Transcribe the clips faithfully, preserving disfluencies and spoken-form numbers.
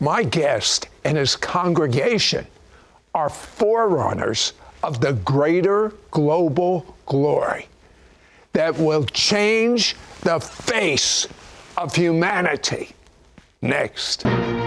My guest and his congregation are forerunners of the greater global glory that will change the face of humanity. Next.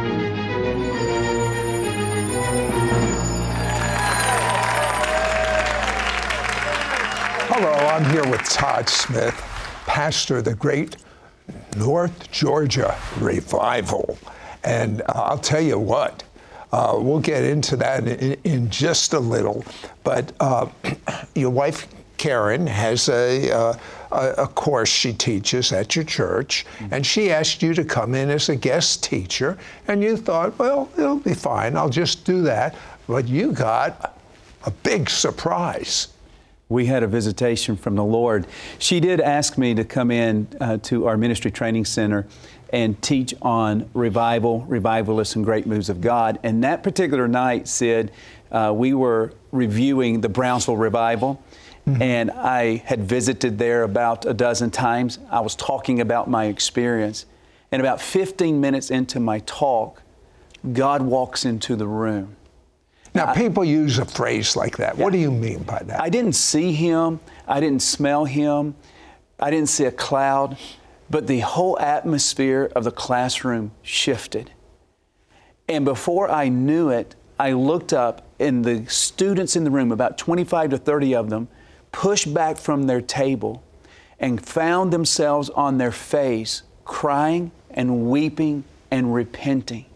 Hello, I'm here with Todd Smith, pastor of the Great North Georgia Revival. And uh, I'll tell you what, uh, we'll get into that in, in just a little. But uh, your wife, Karen, has a, uh, a, a course she teaches at your church, mm-hmm. and she asked you to come in as a guest teacher, and you thought, well, it'll be fine, I'll just do that. But you got a big surprise. We had a visitation from the Lord. She did ask me to come in uh, to our ministry training center and teach on revival, revivalists, and great moves of God. And that particular night, Sid, uh, we were reviewing the Brownsville Revival, mm-hmm. and I had visited there about a dozen times. I was talking about my experience. And about fifteen minutes into my talk, God walks into the room. Now, people use a phrase like that. Yeah. What do you mean by that? I didn't see him. I didn't smell him. I didn't see a cloud. But the whole atmosphere of the classroom shifted. And before I knew it, I looked up, and the students in the room, about twenty-five to thirty of them, pushed back from their table and found themselves on their face, crying and weeping and repenting.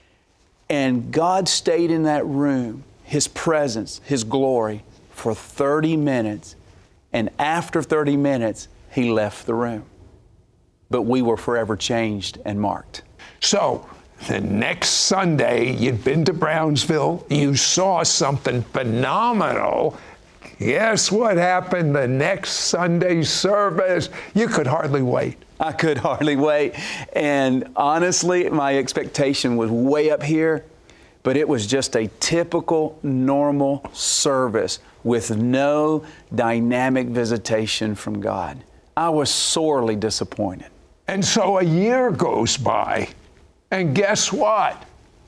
And God stayed in that room, His presence, His glory, for thirty minutes. And after thirty minutes, He left the room. But we were forever changed and marked. So, the next Sunday, you'd been to Brownsville, you saw something phenomenal. Guess what happened the next Sunday service? You could hardly wait. I could hardly wait. And honestly, my expectation was way up here, but it was just a typical, normal service with no dynamic visitation from God. I was sorely disappointed. And so a year goes by, and guess what?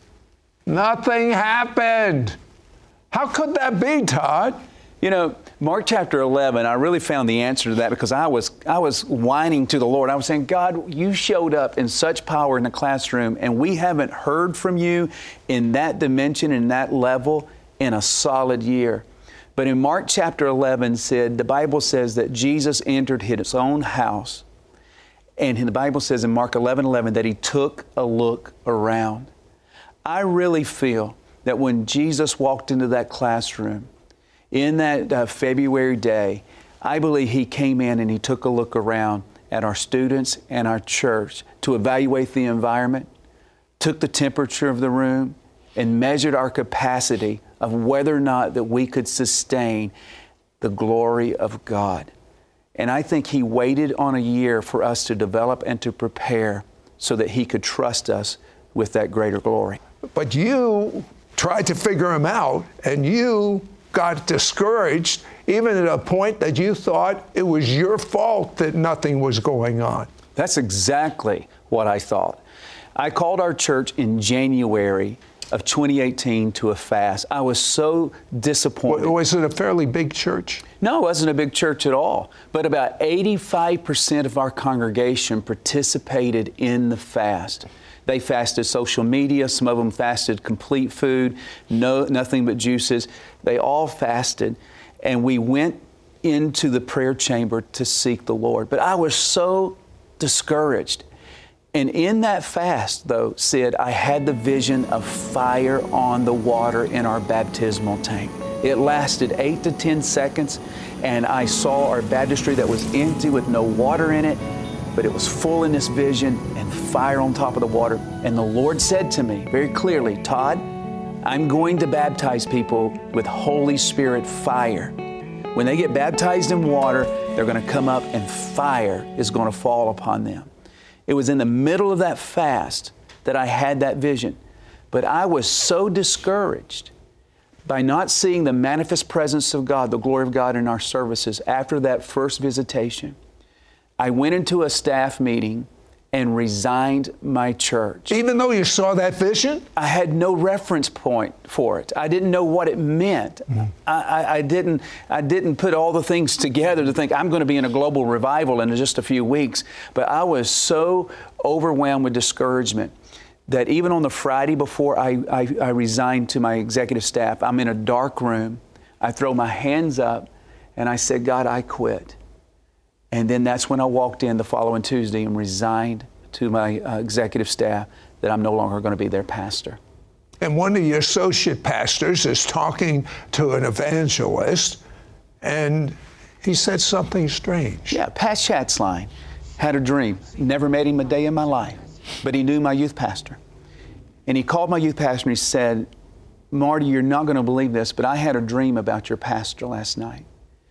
Nothing happened. How could that be, Todd? You know, Mark chapter eleven, I really found the answer to that because I was I was whining to the Lord. I was saying, God, you showed up in such power in the classroom, and we haven't heard from you in that dimension, in that level, in a solid year. But in Mark chapter eleven, said the Bible says that Jesus entered His own house, and the Bible says in Mark eleven eleven that He took a look around. I really feel that when Jesus walked into that classroom, in that uh, February day, I believe He came in and He took a look around at our students and our church to evaluate the environment, took the temperature of the room, and measured our capacity of whether or not that we could sustain the glory of God. And I think He waited on a year for us to develop and to prepare so that He could trust us with that greater glory. But you tried to figure Him out, and you got discouraged, even at a point that you thought it was your fault that nothing was going on. That's exactly what I thought. I called our church in January of twenty eighteen to a fast. I was so disappointed. Was it a fairly big church? No, it wasn't a big church at all. But about eighty-five percent of our congregation participated in the fast. They fasted social media. Some of them fasted complete food, no, nothing but juices. They all fasted. And we went into the prayer chamber to seek the Lord. But I was so discouraged. And in that fast, though, Sid, I had the vision of fire on the water in our baptismal tank. It lasted eight to ten seconds, and I saw our baptistry that was empty with no water in it, but it was full in this vision and fire on top of the water. And the Lord said to me very clearly, Todd, I'm going to baptize people with Holy Spirit fire. When they get baptized in water, they're going to come up and fire is going to fall upon them. It was in the middle of that fast that I had that vision. But I was so discouraged by not seeing the manifest presence of God, the glory of God in our services after that first visitation. I went into a staff meeting and resigned my church. Even though you saw that vision? I had no reference point for it. I didn't know what it meant. Mm. I, I, I didn't I didn't put all the things together to think I'm going to be in a global revival in just a few weeks. But I was so overwhelmed with discouragement that even on the Friday before I, I, I resigned to my executive staff, I'm in a dark room. I throw my hands up and I said, God, I quit. And then that's when I walked in the following Tuesday and resigned to my uh, executive staff that I'm no longer going to be their pastor. And one of your associate pastors is talking to an evangelist, and he said something strange. Yeah, Pat Schatzline had a dream. Never met him a day in my life, but he knew my youth pastor. And he called my youth pastor and he said, Marty, you're not going to believe this, but I had a dream about your pastor last night.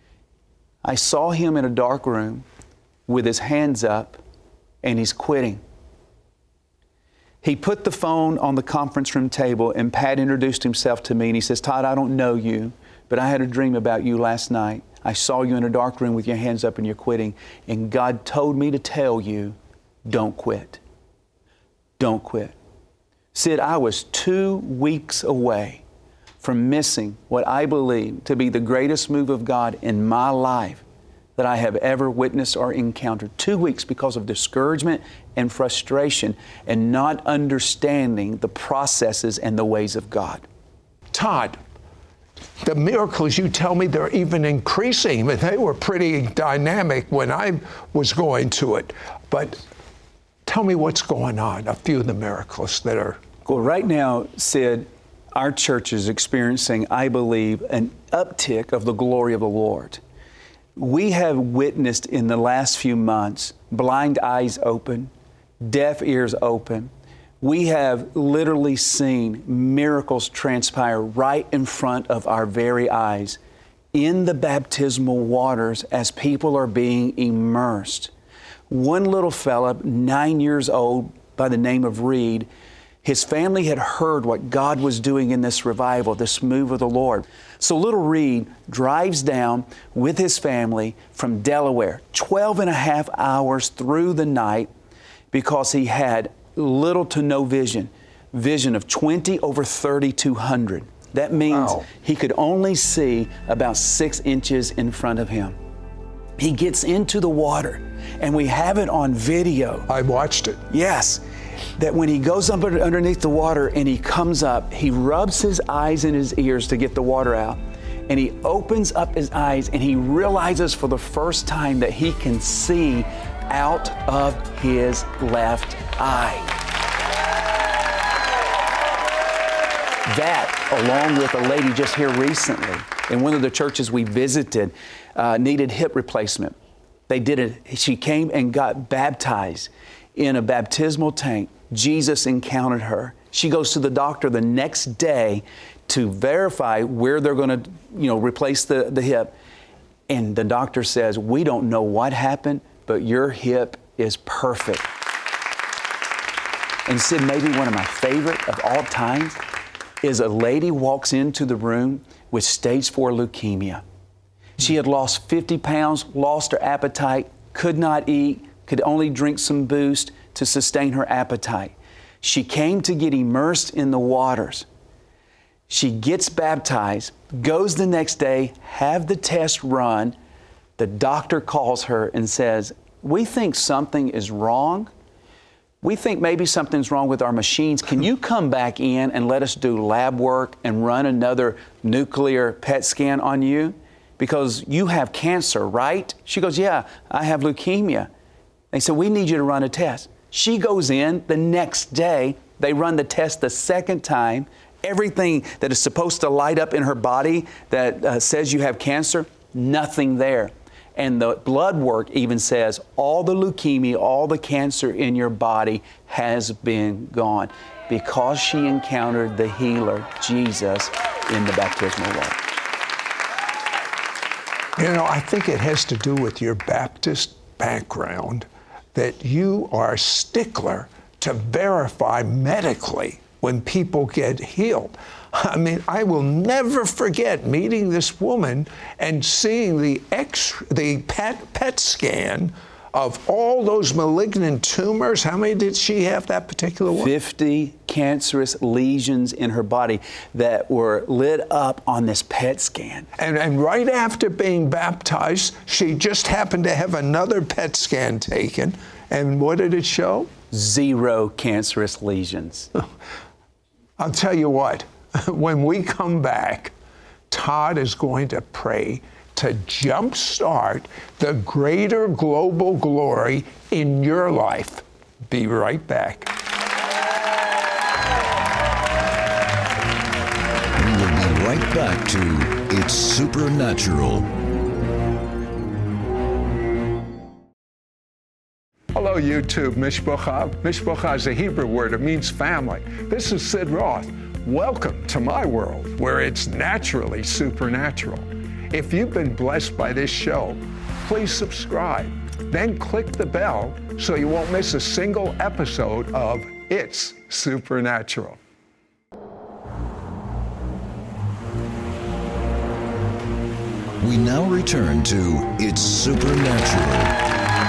I saw him in a dark room with his hands up, and he's quitting. He put the phone on the conference room table, and Pat introduced himself to me, and he says, Todd, I don't know you, but I had a dream about you last night. I saw you in a dark room with your hands up and you're quitting, and God told me to tell you, don't quit. Don't quit. Sid, I was two weeks away from missing what I believe to be the greatest move of God in my life that I have ever witnessed or encountered. Two weeks because of discouragement and frustration and not understanding the processes and the ways of God. Todd, the miracles you tell me, they're even increasing. They were pretty dynamic when I was going to it. But tell me what's going on, a few of the miracles that are... Well, right now, Sid, our church is experiencing, I believe, an uptick of the glory of the Lord. We have witnessed in the last few months blind eyes open, deaf ears open. We have literally seen miracles transpire right in front of our very eyes in the baptismal waters as people are being immersed. One little fella, nine years old, by the name of Reed, his family had heard what God was doing in this revival, this move of the Lord. So little Reed drives down with his family from Delaware, twelve and a half hours through the night, because he had little to no vision, vision of twenty over thirty-two hundred. That means wow. He could only see about six inches in front of him. He gets into the water, and we have it on video. I watched it. Yes. That when he goes up underneath the water and he comes up, he rubs his eyes and his ears to get the water out. And he opens up his eyes and he realizes for the first time that he can see out of his left eye. That, along with a lady just here recently in one of the churches we visited, uh, needed hip replacement. They did it. She came and got baptized in a baptismal tank. Jesus encountered her. She goes to the doctor the next day to verify where they're going to, you know, replace the, the hip. And the doctor says, we don't know what happened, but your hip is perfect. And Sid, maybe one of my favorite of all times is a lady walks into the room with stage four leukemia. She had lost fifty pounds, lost her appetite, could not eat, could only drink some Boost to sustain her appetite. She came to get immersed in the waters. She gets baptized, goes the next day, have the test run. The doctor calls her and says, we think something is wrong. We think maybe something's wrong with our machines. Can you come back in and let us do lab work and run another nuclear P E T scan on you? Because you have cancer, right? She goes, yeah, I have leukemia. They said, we need you to run a test. She goes in the next day. They run the test the second time. Everything that is supposed to light up in her body that uh, says you have cancer, nothing there. And the blood work even says all the leukemia, all the cancer in your body has been gone because she encountered the healer, Jesus, in the baptismal water. You know, I think it has to do with your Baptist background, that you are a stickler to verify medically when people get healed. I mean, I will never forget meeting this woman and seeing the X, the P E T, P E T scan of all those malignant tumors, how many did she have, that particular one? fifty cancerous lesions in her body that were lit up on this P E T scan. And, and right after being baptized, she just happened to have another P E T scan taken. And what did it show? Zero cancerous lesions. I'll tell you what, when we come back, Todd is going to pray to jumpstart the greater global glory in your life. Be right back. We will be right back to It's Supernatural. Hello, YouTube. Mishpocha. Mishpocha is a Hebrew word. It means family. This is Sid Roth. Welcome to my world, where it's naturally supernatural. If you've been blessed by this show, please subscribe. Then click the bell so you won't miss a single episode of It's Supernatural. We now return to It's Supernatural.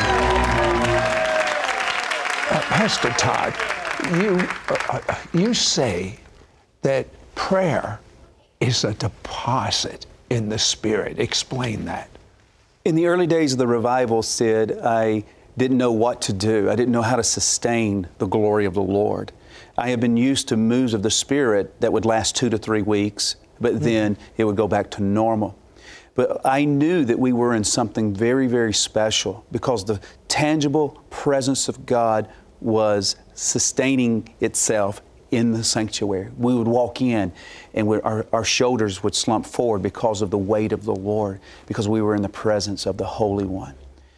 Uh, Pastor Todd, you, uh, you say that prayer is a deposit in the Spirit. Explain that. In the early days of the revival, Sid, I didn't know what to do. I didn't know how to sustain the glory of the Lord. I had been used to moves of the Spirit that would last two to three weeks, but mm-hmm. then it would go back to normal. But I knew that we were in something very, very special because the tangible presence of God was sustaining itself in the sanctuary. We would walk in and we, our, our shoulders would slump forward because of the weight of the Lord, because we were in the presence of the Holy One.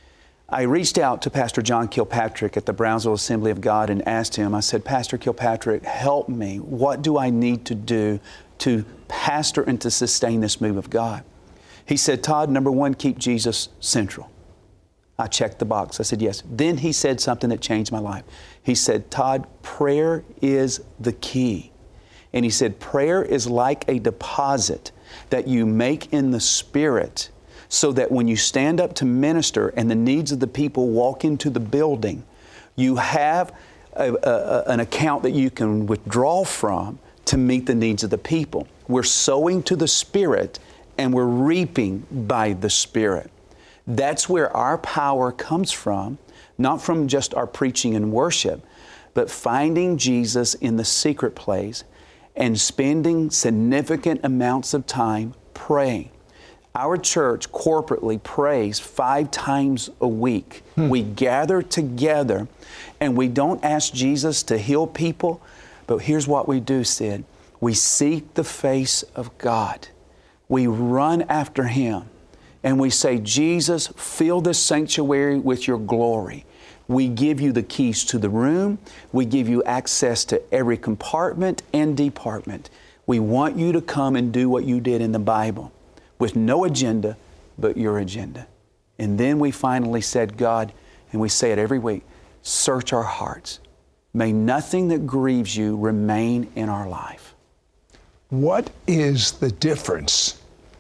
I reached out to Pastor John Kilpatrick at the Brownsville Assembly of God and asked him, I said, Pastor Kilpatrick, help me. What do I need to do to pastor and to sustain this move of God? He said, Todd, number one, keep Jesus central. I checked the box. I said, yes. Then he said something that changed my life. He said, Todd, prayer is the key. And he said, prayer is like a deposit that you make in the Spirit so that when you stand up to minister and the needs of the people walk into the building, you have a, a, an account that you can withdraw from to meet the needs of the people. We're sowing to the Spirit and we're reaping by the Spirit. That's where our power comes from, not from just our preaching and worship, but finding Jesus in the secret place and spending significant amounts of time praying. Our church corporately prays five times a week. Hmm. We gather together and we don't ask Jesus to heal people, but here's what we do, Sid. We seek the face of God. We run after Him. And we say, Jesus, fill this sanctuary with your glory. We give you the keys to the room. We give you access to every compartment and department. We want you to come and do what you did in the Bible with no agenda but your agenda. And then we finally said, God, and we say it every week, search our hearts. May nothing that grieves you remain in our life. What is the difference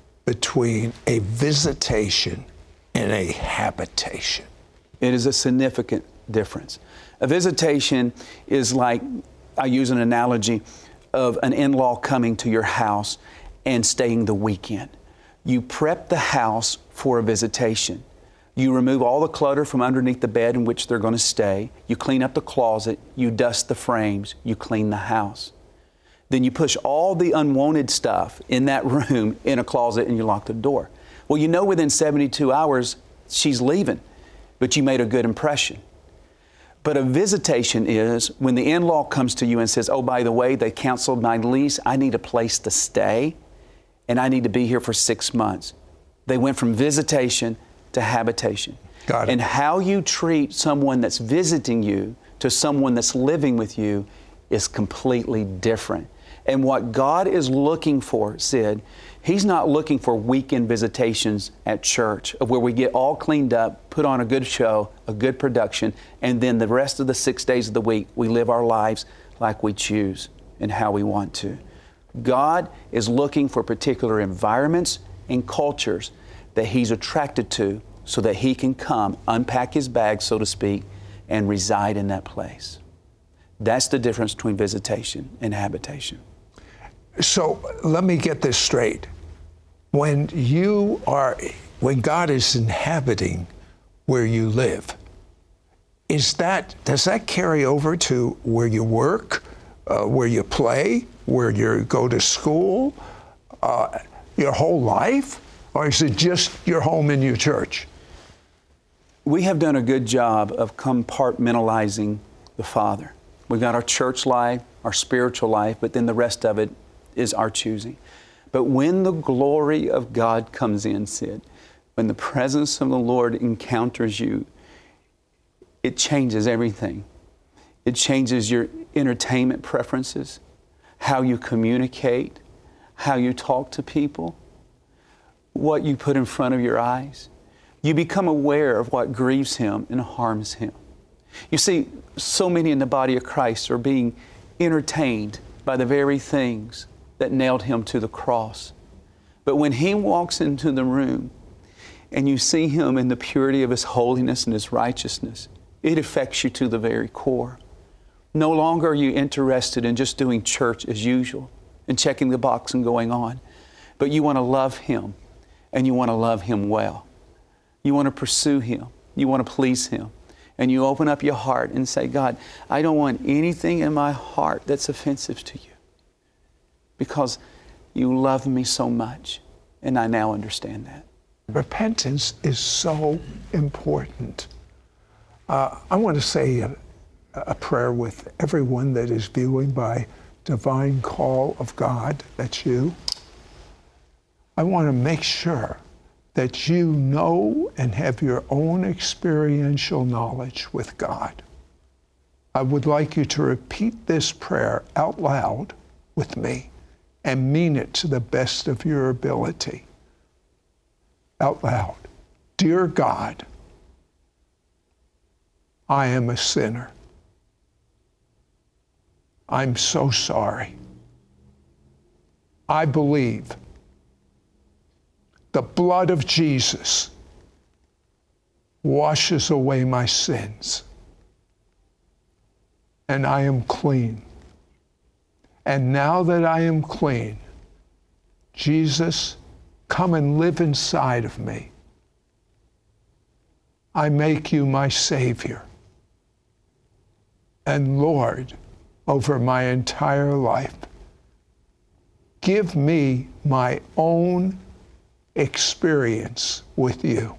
between a visitation and a habitation? It is a significant difference. A visitation is like, I use an analogy of an in-law coming to your house and staying the weekend. You prep the house for a visitation. You remove all the clutter from underneath the bed in which they're going to stay. You clean up the closet. You dust the frames. You clean the house. Then you push all the unwanted stuff in that room in a closet and you lock the door. Well, you know within seventy-two hours she's leaving, but you made a good impression. But a visitation is when the in-law comes to you and says, oh, by the way, they canceled my lease. I need a place to stay and I need to be here for six months. They went from visitation to habitation. Got it. And how you treat someone that's visiting you to someone that's living with you is completely different. And what God is looking for, Sid, He's not looking for weekend visitations at church of where we get all cleaned up, put on a good show, a good production, and then the rest of the six days of the week, we live our lives like we choose and how we want to. God is looking for particular environments and cultures that He's attracted to so that He can come, unpack His bag, so to speak, and reside in that place. That's the difference between visitation and habitation. So let me get this straight. When you are, when God is inhabiting where you live, is that, does that carry over to where you work, uh, where you play, where you go to school, uh, your whole life? Or is it just your home and your church? We have done a good job of compartmentalizing the Father. We've got our church life, our spiritual life, but then the rest of it is our choosing. But when the glory of God comes in, Sid, when the presence of the Lord encounters you, it changes everything. It changes your entertainment preferences, how you communicate, how you talk to people, what you put in front of your eyes. You become aware of what grieves Him and harms Him. You see, so many in the body of Christ are being entertained by the very things that nailed Him to the cross. But when He walks into the room and you see Him in the purity of His holiness and His righteousness, it affects you to the very core. No longer are you interested in just doing church as usual and checking the box and going on, but you want to love Him, and you want to love Him well. You want to pursue Him. You want to please Him. And you open up your heart and say, God, I don't want anything in my heart that's offensive to you, because you love me so much, and I now understand that. Repentance is so important. Uh, I want to say a, a prayer with everyone that is viewing by Divine Call of God. That's you. I want to make sure that you know and have your own experiential knowledge with God. I would like you to repeat this prayer out loud with me and mean it to the best of your ability. Out loud. Dear God, I am a sinner. I'm so sorry. I believe the blood of Jesus washes away my sins, and I am clean. And now that I am clean, Jesus, come and live inside of me. I make you my Savior and Lord over my entire life. Give me my own experience with you.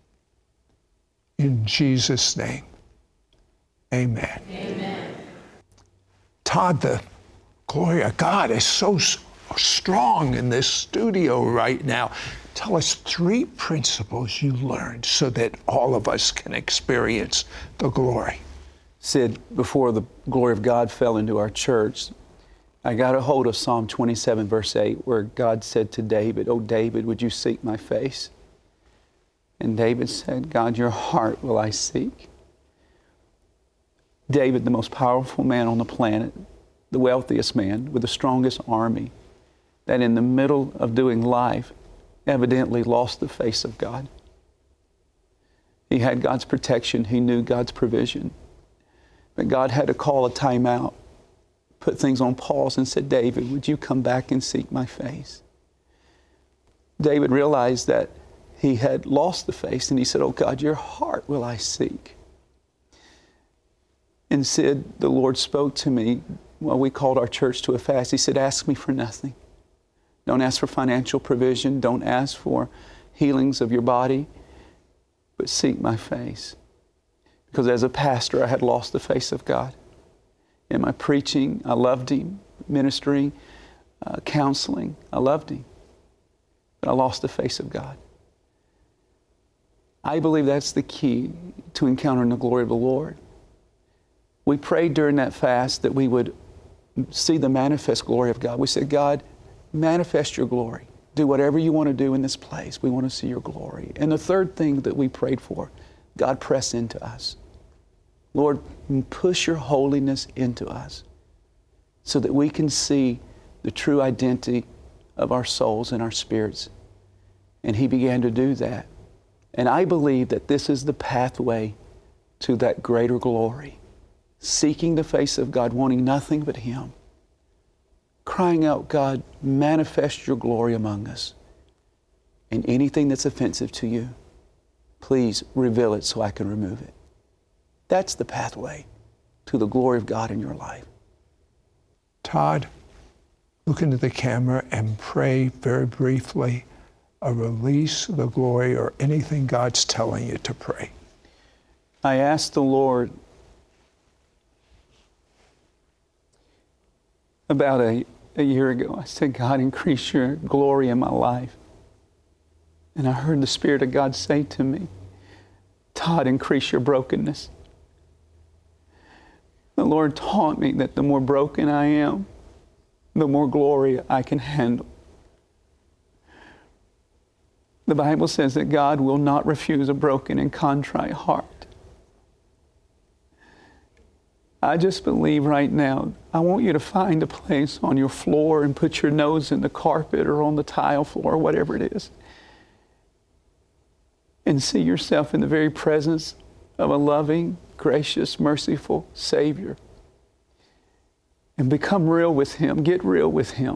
In Jesus' name, amen. Amen. Todd, the glory of God is so strong in this studio right now. Tell us three principles you learned so that all of us can experience the glory. Sid, before the glory of God fell into our church, I got a hold of Psalm twenty-seven, verse eight, where God said to David, "Oh, David, would you seek my face?" And David said, "God, your heart will I seek." David, the most powerful man on the planet, the wealthiest man with the strongest army, that in the middle of doing life evidently lost the face of God. He had God's protection. He knew God's provision. But God had to call a timeout, put things on pause, and said, "David, would you come back and seek my face?" David realized that he had lost the face, and he said, "Oh God, your heart will I seek." And Sid, the Lord spoke to me while we called our church to a fast. He said, "Ask me for nothing. Don't ask for financial provision. Don't ask for healings of your body, but seek my face." Because as a pastor, I had lost the face of God. In my preaching, I loved Him. Ministering, uh, counseling, I loved Him. But I lost the face of God. I believe that's the key to encountering the glory of the Lord. We prayed during that fast that we would see the manifest glory of God. We said, "God, manifest your glory. Do whatever you want to do in this place. We want to see your glory." And the third thing that we prayed for, God, press into us. Lord, push your holiness into us so that we can see the true identity of our souls and our spirits. And He began to do that. And I believe that this is the pathway to that greater glory. Seeking the face of God, wanting nothing but Him. Crying out, God, manifest your glory among us. And anything that's offensive to you, please reveal it so I can remove it. That's the pathway to the glory of God in your life. Todd, look into the camera and pray very briefly a release the glory or anything God's telling you to pray. I asked the Lord about a, a year ago. I said, God, increase your glory in my life. And I heard the Spirit of God say to me, Todd, increase your brokenness. The Lord taught me that the more broken I am, the more glory I can handle. The Bible says that God will not refuse a broken and contrite heart. I just believe right now, I want you to find a place on your floor and put your nose in the carpet or on the tile floor, or whatever it is, and see yourself in the very presence of a loving, gracious, merciful Savior. And become real with Him. Get real with Him.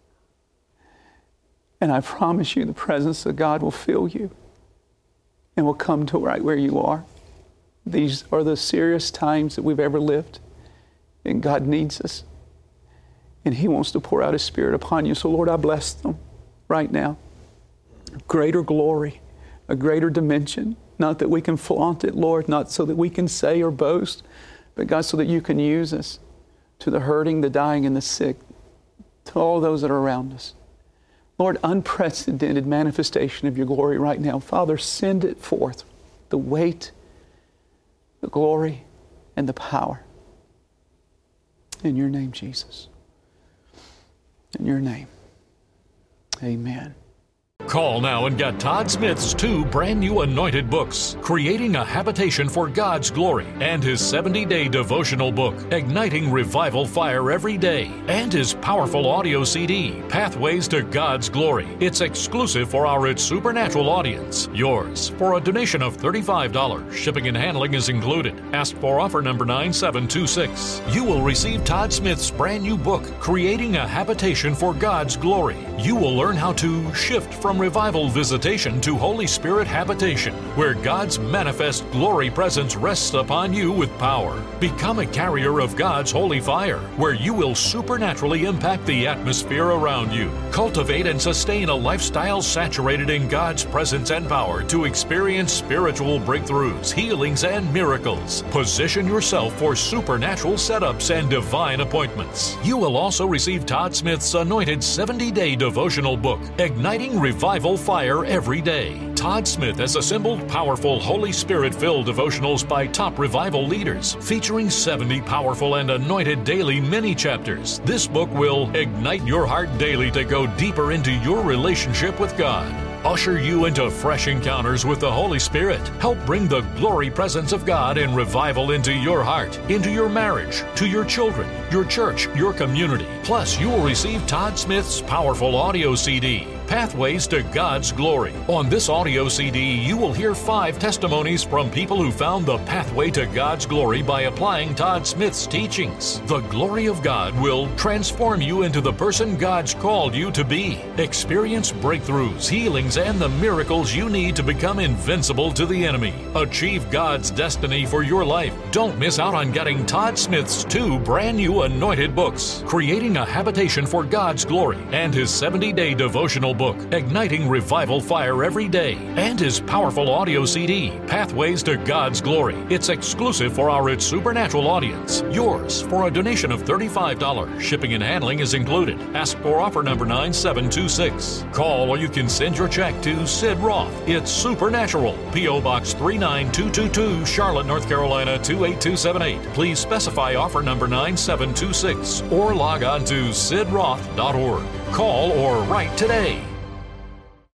And I promise you the presence of God will fill you and will come to right where you are. These are the serious times that we've ever lived. And God needs us. And He wants to pour out His Spirit upon you. So Lord, I bless them right now. Greater glory. A greater dimension, not that we can flaunt it, Lord, not so that we can say or boast, but God, so that you can use us to the hurting, the dying, and the sick, to all those that are around us. Lord, unprecedented manifestation of your glory right now. Father, send it forth, the weight, the glory, and the power. In your name, Jesus. In your name. Amen. Call now and get Todd Smith's two brand new anointed books, Creating a Habitation for God's Glory, and his seventy-day devotional book, Igniting Revival Fire Every Day, and his powerful audio C D, Pathways to God's Glory. It's exclusive for our It's Supernatural audience. Yours for a donation of thirty-five dollars. Shipping and handling is included. Ask for offer number nine seven two six. You will receive Todd Smith's brand new book, Creating a Habitation for God's Glory. You will learn how to shift from revival visitation to Holy Spirit habitation, where God's manifest glory presence rests upon you with power. Become a carrier of God's holy fire, where you will supernaturally impact the atmosphere around you. Cultivate and sustain a lifestyle saturated in God's presence and power to experience spiritual breakthroughs, healings, and miracles. Position yourself for supernatural setups and divine appointments. You will also receive Todd Smith's anointed seventy-day devotional book, Igniting Revival Fire Every Day. Todd Smith has assembled powerful Holy Spirit-filled devotionals by top revival leaders, featuring seventy powerful and anointed daily mini-chapters. This book will ignite your heart daily to go deeper into your relationship with God. Usher you into fresh encounters with the Holy Spirit. Help bring the glory presence of God and revival into your heart, into your marriage, to your children, your church, your community. Plus, you will receive Todd Smith's powerful audio C D, Pathways to God's Glory. On this audio C D, you will hear five testimonies from people who found the pathway to God's glory by applying Todd Smith's teachings. The glory of God will transform you into the person God's called you to be. Experience breakthroughs, healings, and the miracles you need to become invincible to the enemy. Achieve God's destiny for your life. Don't miss out on getting Todd Smith's two brand new anointed books, Creating a Habitation for God's Glory, and his seventy-day devotional book, Igniting Revival Fire Every Day, and his powerful audio C D, Pathways to God's Glory. It's exclusive for our It's Supernatural audience. Yours for a donation of thirty-five dollars. Shipping and handling is included. Ask for offer number nine seven two six. Call or you can send your check to Sid Roth. It's Supernatural. P O Box three nine two two two, Charlotte, North Carolina two eight two seven eight. Please specify offer number nine seven two six or log on to sid roth dot org. Call or write today.